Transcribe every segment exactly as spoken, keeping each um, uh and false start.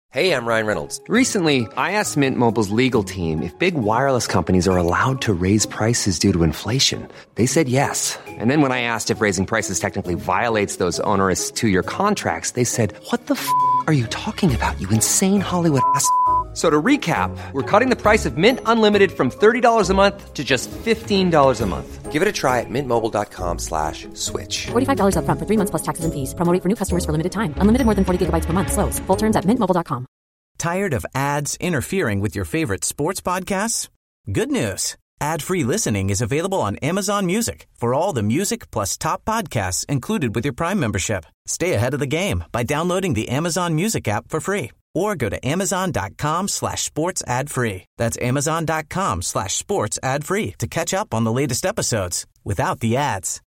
Hey, I'm Ryan Reynolds. Recently, I asked Mint Mobile's legal team if big wireless companies are allowed to raise prices due to inflation. They said yes. And then when I asked if raising prices technically violates those onerous two-year contracts, they said, what the f*** are you talking about, you insane Hollywood ass f- So to recap, we're cutting the price of Mint Unlimited from thirty dollars a month to just fifteen dollars a month. Give it a try at mintmobile.com slash switch. forty-five dollars up front for three months plus taxes and fees. Promo rate for new customers for limited time. Unlimited more than forty gigabytes per month. Slows full terms at mint mobile dot com. Tired of ads interfering with your favorite sports podcasts? Good news. Ad-free listening is available on Amazon Music for all the music plus top podcasts included with your Prime membership. Stay ahead of the game by downloading the Amazon Music app for free or go to amazon.com slash sports ad free. That's amazon.com slash sports ad free to catch up on the latest episodes without the ads.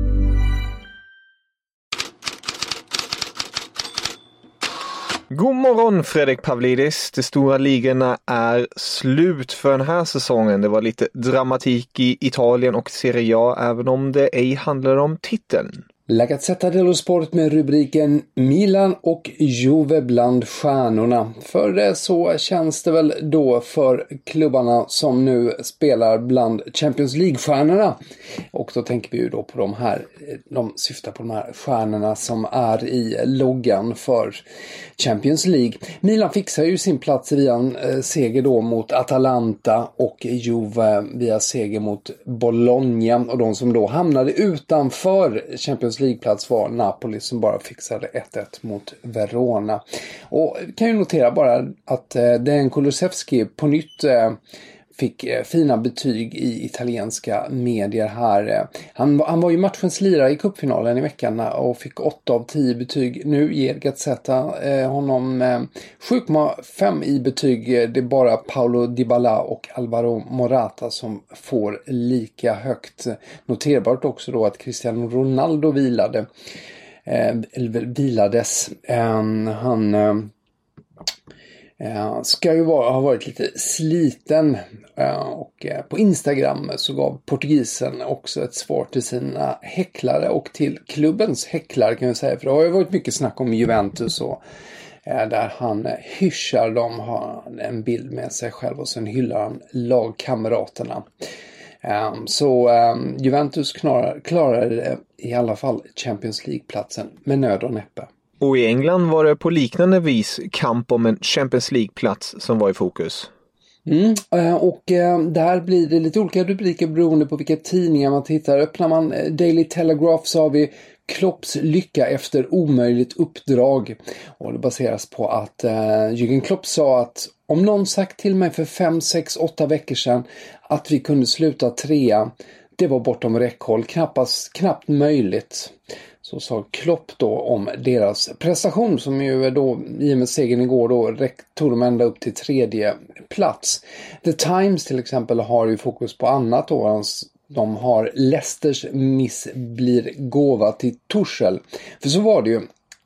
God morgon Fredrik Pavlidis. De stora ligorna är slut för den här säsongen. Det var lite dramatik i Italien och Serie A även om det ej handlar om titeln. La Gazzetta dello Sport med rubriken Milan och Juve bland stjärnorna. För det så känns det väl då för klubbarna som nu spelar bland Champions League-stjärnorna. Och då tänker vi ju då på de här, de syftar på de här stjärnorna som är i loggan för Champions League. Milan fixar ju sin plats via en seger då mot Atalanta och Juve via seger mot Bologna. Och de som då hamnade utanför Champions League-plats var Napoli som bara fixade ett ett mot Verona. Och kan ju notera bara att eh, Dejan Kulusevski på nytt eh, fick eh, fina betyg i italienska medier här. Han, han var ju matchens lirare i cupfinalen i veckan och fick åtta av tio betyg. Nu ger Gazzetta eh, honom eh, sju komma fem i betyg. Det är bara Paulo Dybala och Alvaro Morata som får lika högt. Noterbart också då att Cristiano Ronaldo vilade. Eh, vilades. Eh, han... Eh, Uh, ska ju vara, ha varit lite sliten uh, och uh, på Instagram så gav portugisen också ett svar till sina häcklare och till klubbens häcklare kan jag säga, för det har ju varit mycket snack om Juventus och uh, där han uh, hyschar dem, har en bild med sig själv och sen hyllar han lagkamraterna. Um, så um, Juventus klarar, klarar i alla fall Champions League-platsen med nöd och näppe. Och i England var det på liknande vis kamp om en Champions League-plats som var i fokus. Mm, och där blir det lite olika rubriker beroende på vilka tidningar man tittar. Öppnar man Daily Telegraph så har vi Klopps lycka efter omöjligt uppdrag. Och det baseras på att uh, Jürgen Klopp sa att om någon sagt till mig för fem, sex, åtta veckor sedan att vi kunde sluta trea, det var bortom räckhåll, knappast, knappt möjligt. Så sa Klopp då om deras prestation som ju då i och med segern igår då tog de ända upp till tredje plats. The Times till exempel har ju fokus på annat då. De har Leicesters miss blir gåva till Tuchel. För så var det ju.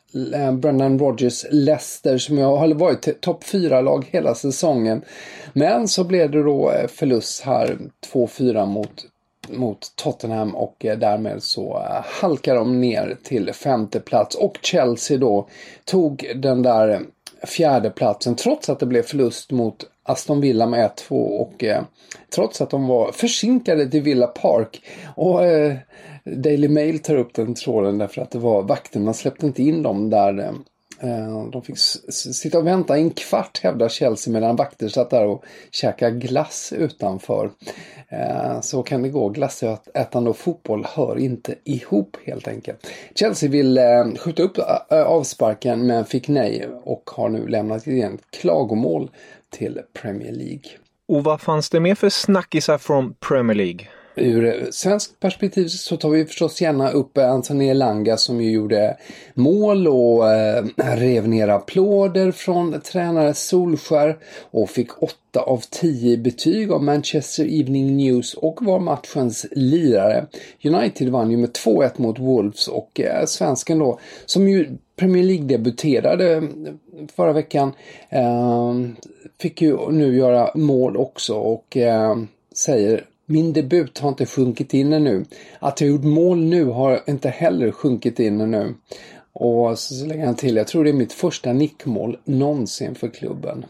Brendan Rodgers Leicester som jag har varit topp fyra lag hela säsongen. Men så blev det då förlust här två fyra mot mot Tottenham och därmed så halkar de ner till femte plats och Chelsea då tog den där fjärde platsen trots att det blev förlust mot Aston Villa med ett två och eh, trots att de var försinkade till Villa Park och eh, Daily Mail tar upp den tråden därför att det var vakterna släppte inte in dem där eh, de fick s- sitta och vänta en kvart hävdar Chelsea medan vakter satt där och käka glass utanför. Eh, så kan det gå. Glassätande och fotboll hör inte ihop helt enkelt. Chelsea vill eh, skjuta upp eh, avsparken men fick nej och har nu lämnat igen klagomål till Premier League. Och vad fanns det mer för snackisar från Premier League? Ur svensk perspektiv så tar vi förstås gärna upp Anthony Elanga som ju gjorde mål och eh, rev ner applåder från tränare Solskär och fick åtta av tio betyg av Manchester Evening News och var matchens lirare. United vann ju med två ett mot Wolves och eh, svensken då som ju Premier League debuterade förra veckan eh, fick ju nu göra mål också och eh, säger min debut har inte sjunkit in ännu. Att jag gjort mål nu har inte heller sjunkit in ännu. Och så lägger han till, jag tror det är mitt första nickmål någonsin för klubben.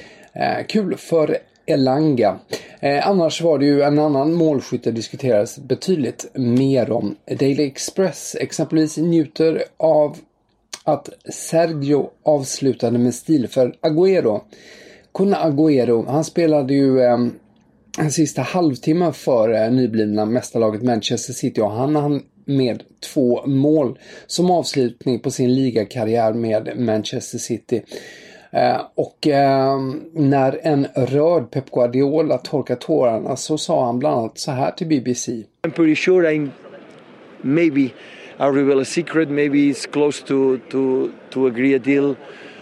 Eh, kul för Elanga. Eh, annars var det ju en annan målskytt det diskuterades betydligt mer om. Daily Express exempelvis njuter av att Sergio avslutade med stil för Agüero. Kun Agüero, han spelade ju eh, en sista halvtimme för eh, nyblivna mästarlaget Manchester City och han hann med två mål som avslutning på sin ligakarriär med Manchester City. Eh, och eh, när en rörd Pep Guardiola torkade tårarna så sa han bland annat så här till B B C. I'm pretty sure I'm maybe I'll reveal a secret, maybe it's close to to to agree a deal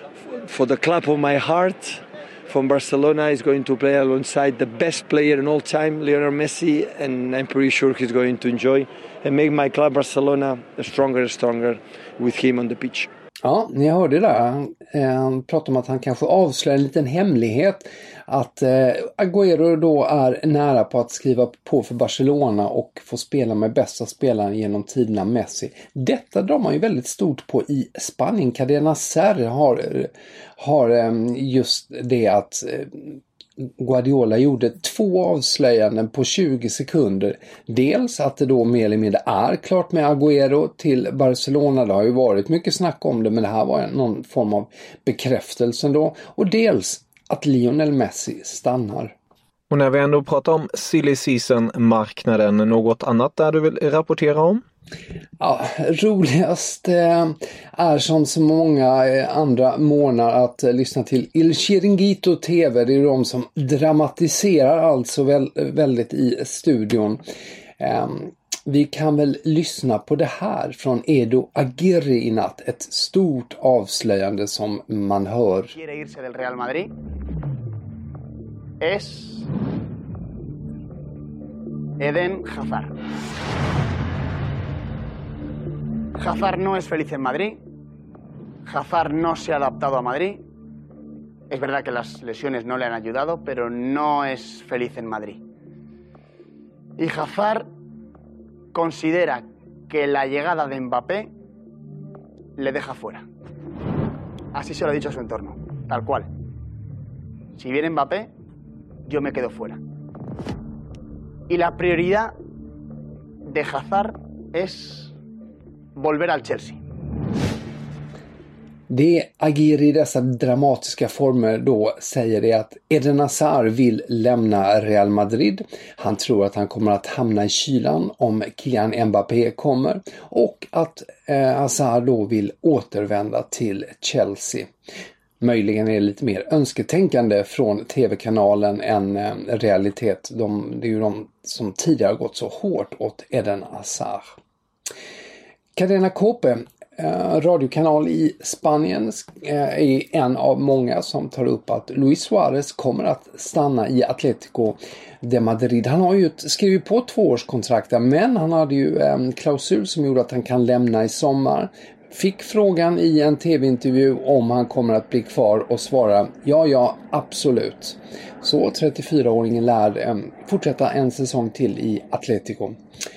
for the club of my heart. From Barcelona is going to play alongside the best player in all time, Lionel Messi, and I'm pretty sure he's going to enjoy and make my club Barcelona stronger and stronger with him on the pitch. Ja, ni hörde där. Han pratade om att han kanske avslöjar en liten hemlighet. Att eh, Agüero då är nära på att skriva på för Barcelona och få spela med bästa spelaren genom tiderna Messi. Detta drar man ju väldigt stort på i Spanien. Cadena Ser har, har eh, just det att eh, Guardiola gjorde två avslöjanden på tjugo sekunder. Dels att det då mer eller mindre är klart med Agüero till Barcelona. Det har ju varit mycket snack om det, men det här var någon form av bekräftelse då. Och dels att Lionel Messi stannar. Och när vi ändå pratar om silly season-marknaden, något annat där du vill rapportera om? Ja, roligast eh, är som så många eh, andra månader att eh, lyssna till Il Chiringuito T V. Det är de som dramatiserar alltså väl, väldigt i studion. Eh, vi kan väl lyssna på det här från Edu Aguirre i natt. Ett stort avslöjande som man hör. Quiere irse del Real Madrid es Eden Hazard. Hazard no es feliz en Madrid. Hazard no se ha adaptado a Madrid. Es verdad que las lesiones no le han ayudado, pero no es feliz en Madrid. Y Hazard considera que la llegada de Mbappé le deja fuera. Así se lo ha dicho a su entorno, tal cual. Si viene Mbappé, yo me quedo fuera. Y la prioridad de Hazard es volver al Chelsea. Det Aguirre i dessa dramatiska former då säger det att Eden Hazard vill lämna Real Madrid. Han tror att han kommer att hamna i kylan om Kylian Mbappé kommer och att eh, Hazard då vill återvända till Chelsea. Möjligen är det lite mer önsketänkande från tv-kanalen än eh, realitet. De, det är ju de som tidigare gått så hårt åt Eden Hazard. Cadena Cope, eh, radiokanal i Spanien, eh, är en av många som tar upp att Luis Suarez kommer att stanna i Atlético de Madrid. Han har ju skrivit på tvåårskontrakt, men han hade ju en klausul som gjorde att han kan lämna i sommar. Fick frågan i en tv-intervju om han kommer att bli kvar och svara ja, ja, absolut. Så trettiofyraåringen lär eh, fortsätta en säsong till i Atlético.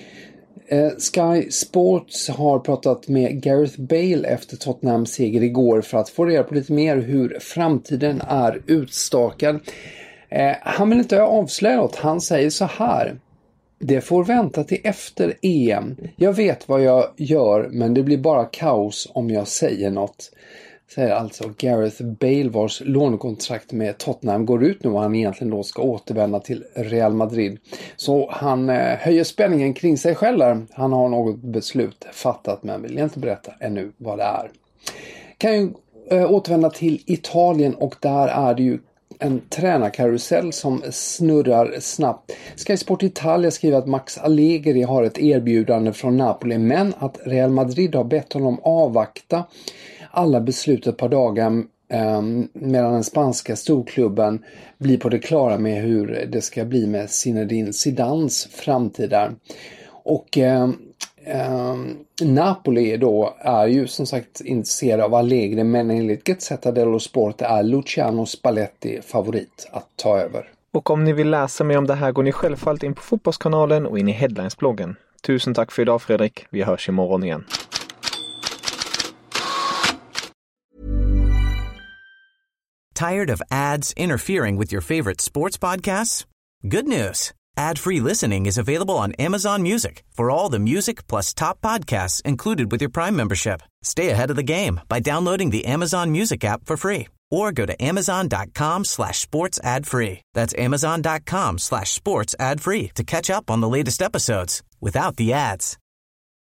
Sky Sports har pratat med Gareth Bale efter Tottenhams seger igår för att få reda på lite mer hur framtiden är utstakad. Eh, han vill inte avslöja något. Han säger så här: det får vänta till efter E M. Jag vet vad jag gör, men det blir bara kaos om jag säger något. Säger alltså Gareth Bale, vars lånekontrakt med Tottenham går ut nu och han egentligen då ska återvända till Real Madrid. Så han eh, höjer spänningen kring sig själv där. Han har något beslut fattat, men vill inte berätta ännu vad det är. Kan ju eh, återvända till Italien, och där är det ju en tränarkarusell som snurrar snabbt. Sky Sport Italia skriver att Max Allegri har ett erbjudande från Napoli, men att Real Madrid har bett honom avvakta alla beslut ett par dagar eh, medan den spanska storklubben blir på det klara med hur det ska bli med Zinedine Zidans framtid där. Och eh, eh, Napoli då är ju som sagt intresserad av Allegri, men enligt Gazzetta dello Sport är Luciano Spalletti favorit att ta över. Och om ni vill läsa mer om det här går ni självfallet in på Fotbollskanalen och in i Headlines-bloggen. Tusen tack för idag Fredrik, vi hörs imorgon igen. Tired of ads interfering with your favorite sports podcasts? Good news. Ad-free listening is available on Amazon Music for all the music plus top podcasts included with your Prime membership. Stay ahead of the game by downloading the Amazon Music app for free or go to amazon.com slash sports ad free. That's amazon.com slash sports ad free to catch up on the latest episodes without the ads.